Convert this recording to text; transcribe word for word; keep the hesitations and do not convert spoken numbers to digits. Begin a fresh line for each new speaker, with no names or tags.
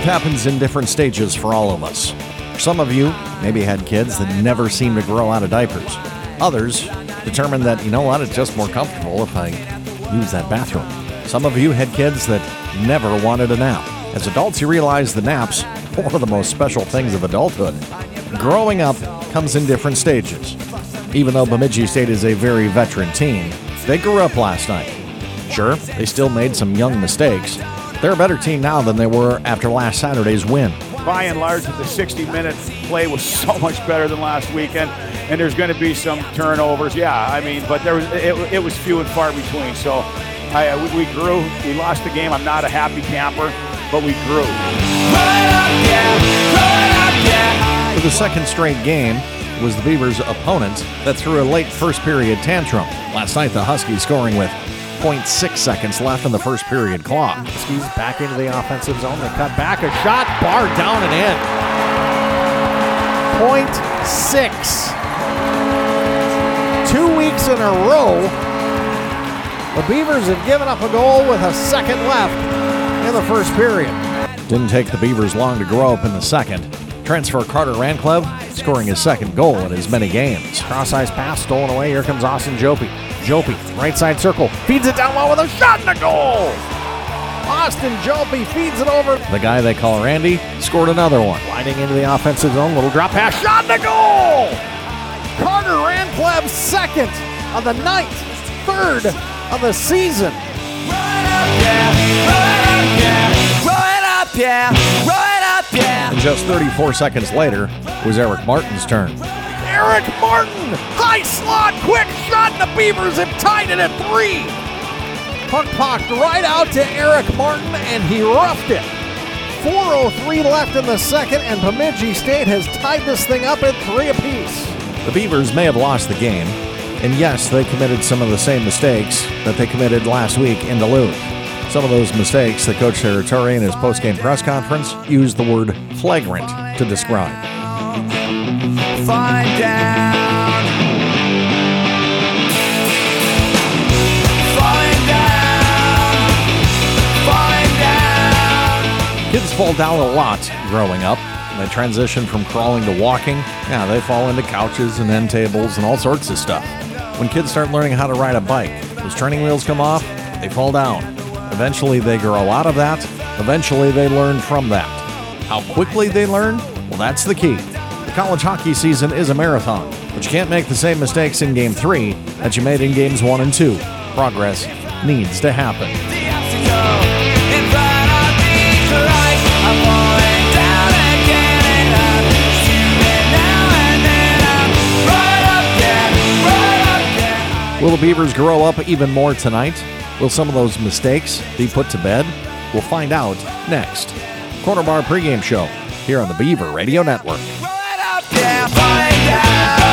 happens in different stages for all of us. Some of you maybe had kids that never seemed to grow out of diapers. Others determined that, you know what, it's just more comfortable if I use that bathroom. Some of you had kids that never wanted a nap. As adults, you realize the nap's one of the most special things of adulthood. Growing up comes in different stages. Even though Bemidji State is a very veteran team, they grew up last night. Sure, they still made some young mistakes. They're a better team now than they were after last Saturday's win.
By and large, the sixty-minute play was so much better than last weekend, and there's going to be some turnovers. Yeah, I mean, but there was it, it was few and far between. So I, we, we grew. We lost the game. I'm not a happy camper, but we grew.
Run up, yeah, run up, yeah.
For the second straight game, it was the Beavers' opponent that threw a late first period tantrum. Last night, the Huskies scoring with zero point six seconds left in the first period clock.
Huskies back into the offensive zone. They cut back. A shot, bar down and in. point six. Two weeks in a row, the Beavers have given up a goal with a second left in the first period.
Didn't take the Beavers long to grow up in the second. Transfer Carter Ranclev scoring his second goal in as many games.
Cross-ice pass stolen away. Here comes Austin Jopi. Jopi, right side circle, feeds it down low with a shot and a goal! Austin Jopi feeds it over.
The guy they call Randy scored another one.
Sliding into the offensive zone, little drop pass, shot and a goal! Carter Ranclev, second of the night, third of the season.
Run up, yeah, run up, yeah, run up, yeah, run up, yeah.
And just thirty-four seconds later was Eric Martin's turn.
Eric Martin, high slot, quick shot, and the Beavers have tied it at three. Puck popped right out to Eric Martin, and he roughed it. four oh three left in the second, and Bemidji State has tied this thing up at three apiece.
The Beavers may have lost the game, and yes, they committed some of the same mistakes that they committed last week in Duluth. Some of those mistakes that Coach Territori in his post-game press conference used the word flagrant to describe.
Falling down, falling down, falling down.
Kids fall down a lot growing up. They transition from crawling to walking. Yeah, they fall into couches and end tables and all sorts of stuff. When kids start learning how to ride a bike, those training wheels come off, they fall down. Eventually they grow out of that. Eventually they learn from that. How quickly they learn? Well, that's the key. The college hockey season is a marathon, but you can't make the same mistakes in Game three that you made in Games one and two. Progress needs to happen.
The obstacle in front of me collides. I'm falling down again, and I'm shooting now and then. I'm right up there, right up there.
Will the Beavers grow up even more tonight? Will some of those mistakes be put to bed? We'll find out next. Corner Bar pregame show here on the Beaver Radio Network.
Right up there, falling down.